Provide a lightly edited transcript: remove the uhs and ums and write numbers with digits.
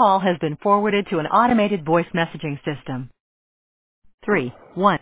call has been forwarded to an automated voice messaging system. 3, 1.